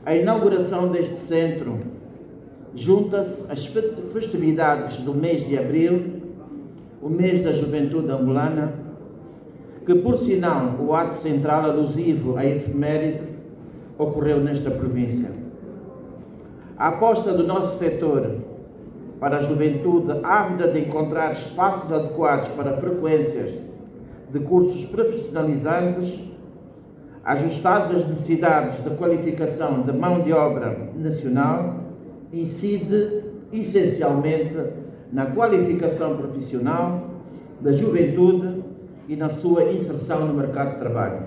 A inauguração deste centro junta-se às festividades do mês de abril, o mês da juventude angolana, que, por sinal, o ato central alusivo à efeméride ocorreu nesta província. A aposta do nosso setor para a juventude ávida de encontrar espaços adequados para frequências de cursos profissionalizantes, ajustados às necessidades de qualificação de mão de obra nacional, incide essencialmente na qualificação profissional da juventude e na sua inserção no mercado de trabalho.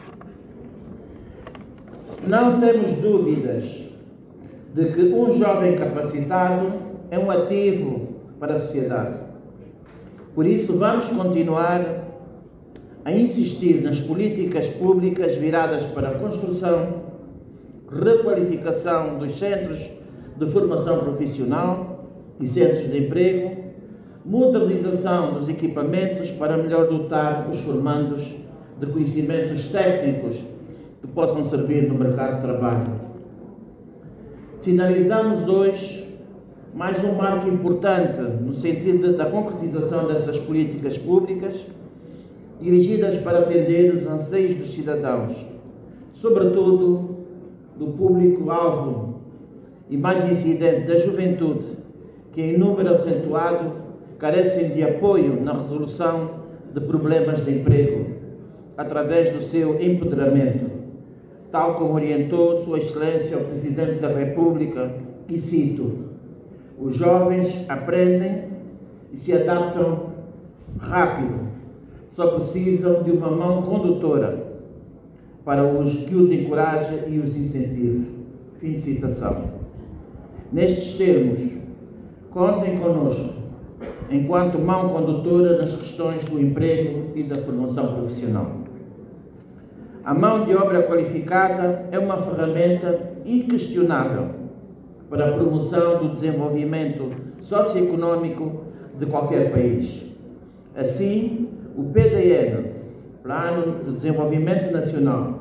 Não temos dúvidas de que um jovem capacitado é um ativo para a sociedade. Por isso, vamos continuar a insistir nas políticas públicas viradas para a construção, requalificação dos centros de formação profissional e centros de emprego, modernização dos equipamentos para melhor dotar os formandos de conhecimentos técnicos que possam servir no mercado de trabalho. Sinalizamos hoje mais um marco importante no sentido da concretização dessas políticas públicas dirigidas para atender os anseios dos cidadãos, sobretudo do público-alvo e mais incidente da juventude, que em número acentuado carecem de apoio na resolução de problemas de emprego, através do seu empoderamento, tal como orientou Sua Excelência o Presidente da República, e cito: os jovens aprendem e se adaptam rápido, só precisam de uma mão condutora para que os encoraje e os incentive. Fim de citação. Nestes termos, contem connosco enquanto mão condutora nas questões do emprego e da formação profissional. A mão de obra qualificada é uma ferramenta inquestionável para a promoção do desenvolvimento socioeconômico de qualquer país. Assim, o PDN, Plano de Desenvolvimento Nacional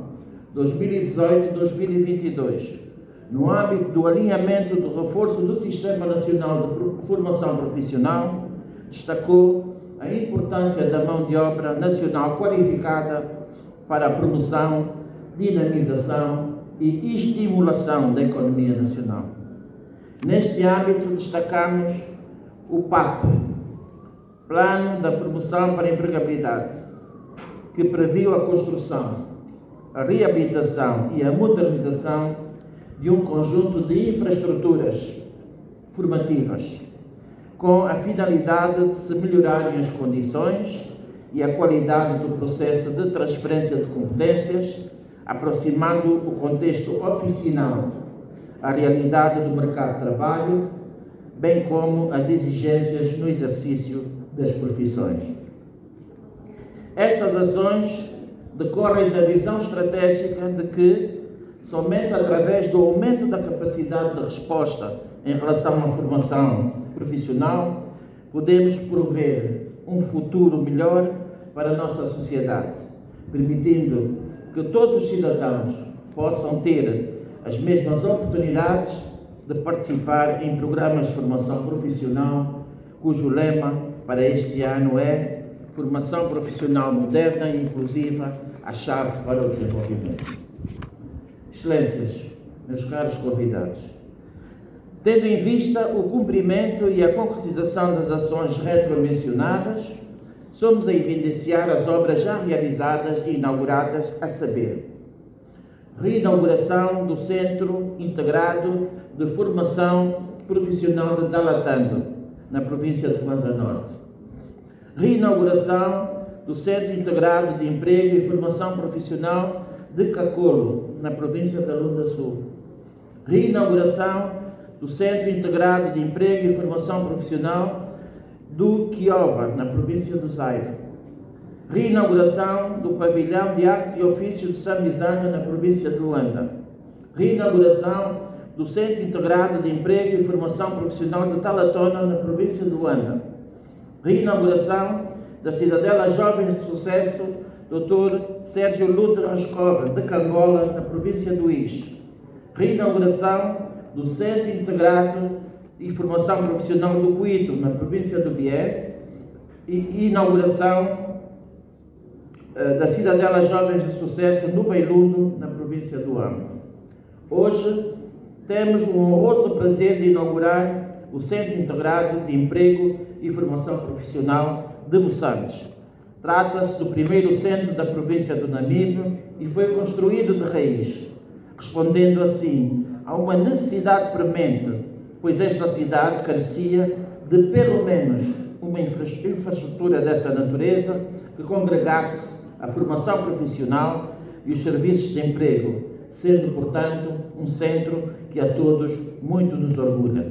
2018-2022, no âmbito do alinhamento do reforço do Sistema Nacional de Formação Profissional, destacou a importância da mão de obra nacional qualificada para a promoção, dinamização e estimulação da economia nacional. Neste âmbito, destacamos o PAP, Plano da Promoção para a Empregabilidade, que previu a construção, a reabilitação e a modernização de um conjunto de infraestruturas formativas, com a finalidade de se melhorarem as condições e a qualidade do processo de transferência de competências, aproximando o contexto oficinal à realidade do mercado de trabalho, bem como as exigências no exercício das profissões. Estas ações decorrem da visão estratégica de que, somente através do aumento da capacidade de resposta em relação à formação profissional, podemos prover um futuro melhor para a nossa sociedade, permitindo que todos os cidadãos possam ter as mesmas oportunidades de participar em programas de formação profissional, cujo lema para este ano é Formação Profissional Moderna e Inclusiva, a chave para o desenvolvimento. Excelências, meus caros convidados, tendo em vista o cumprimento e a concretização das ações retromencionadas, somos a evidenciar as obras já realizadas e inauguradas, a saber: reinauguração do Centro Integrado de Formação Profissional de Dalatando, na província de Kwanza Norte; reinauguração do Centro Integrado de Emprego e Formação Profissional de Cacolo, na província da Lunda Sul; reinauguração do Centro Integrado de Emprego e Formação Profissional do Quiova, na província do Zaire; reinauguração do Pavilhão de Artes e Ofícios de Samizanga, na província de Luanda; reinauguração do Centro Integrado de Emprego e Formação Profissional de Talatona, na província de Luanda; reinauguração da Cidadela Jovens de Sucesso Dr. Sérgio Lute Rascova, de Cangola, na província do Ix; reinauguração do Centro Integrado de Formação Profissional do Cuito, na província do Bié, e inauguração da Cidadela Jovens de Sucesso no Beilundo, na província do Amo. Hoje temos o honroso prazer de inaugurar o Centro Integrado de Emprego e Formação Profissional de Moçambique. Trata-se do primeiro centro da província do Namibe e foi construído de raiz, respondendo assim a uma necessidade premente, pois esta cidade carecia de pelo menos uma infraestrutura dessa natureza que congregasse a formação profissional e os serviços de emprego, sendo, portanto, um centro que a todos muito nos orgulha.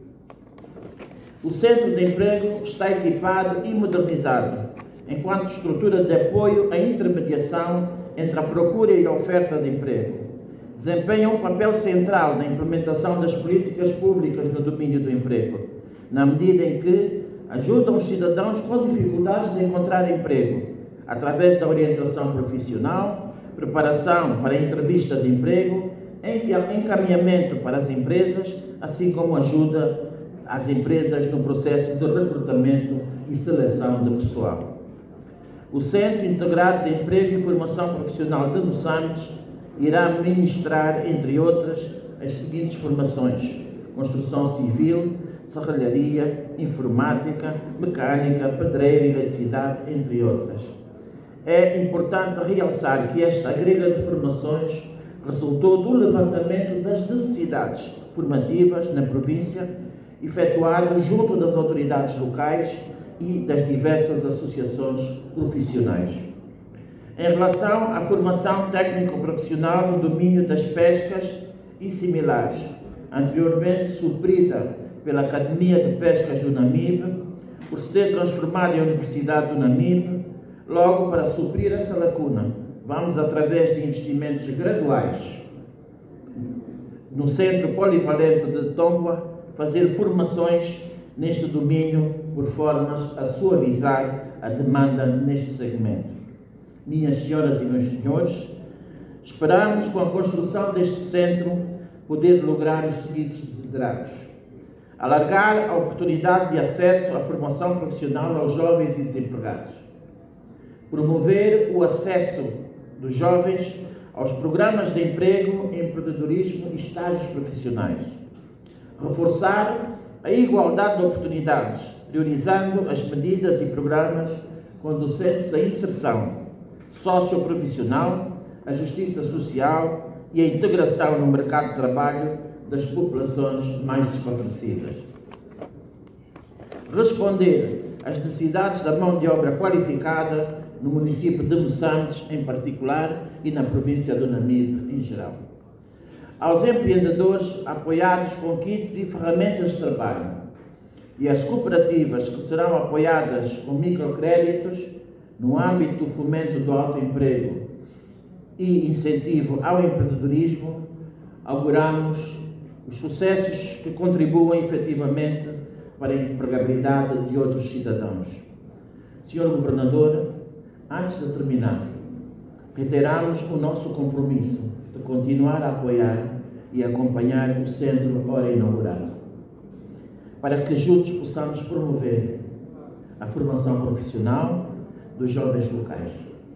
O Centro de Emprego está equipado e modernizado, enquanto estrutura de apoio à intermediação entre a procura e a oferta de emprego. Desempenha um papel central na implementação das políticas públicas no domínio do emprego, na medida em que ajudam os cidadãos com dificuldades de encontrar emprego, através da orientação profissional, preparação para a entrevista de emprego, encaminhamento para as empresas, assim como ajuda às empresas no processo de recrutamento e seleção de pessoal. O Centro Integrado de Emprego e Formação Profissional de Moçambique irá ministrar, entre outras, as seguintes formações: construção civil, serralharia, informática, mecânica, pedreira e eletricidade, entre outras. É importante realçar que esta grelha de formações resultou do levantamento das necessidades formativas na província, efetuado junto das autoridades locais e das diversas associações profissionais. Em relação à formação técnico-profissional no domínio das pescas e similares, anteriormente suprida pela Academia de Pescas do Namibe, por ser transformada em Universidade do Namibe, logo para suprir essa lacuna, vamos, através de investimentos graduais no Centro Polivalente de Tomboa, fazer formações neste domínio por formas a suavizar a demanda neste segmento. Minhas senhoras e meus senhores, esperamos com a construção deste centro poder lograr os seguintes desiderados: alargar a oportunidade de acesso à formação profissional aos jovens e desempregados, promover o acesso dos jovens aos programas de emprego, empreendedorismo e estágios profissionais, reforçar a igualdade de oportunidades, priorizando as medidas e programas conducentes à inserção socioprofissional, à justiça social e à integração no mercado de trabalho das populações mais desfavorecidas. Responder às necessidades da mão de obra qualificada no município de Moçambique, em particular, e na província do Namibe, em geral. Aos empreendedores apoiados com kits e ferramentas de trabalho e às cooperativas que serão apoiadas com microcréditos no âmbito do fomento do autoemprego e incentivo ao empreendedorismo, auguramos os sucessos que contribuem efetivamente para a empregabilidade de outros cidadãos. Senhor Governador, antes de terminar, reiteramos o nosso compromisso de continuar a apoiar e acompanhar o centro ora inaugurado, para que juntos possamos promover a formação profissional dos jovens locais.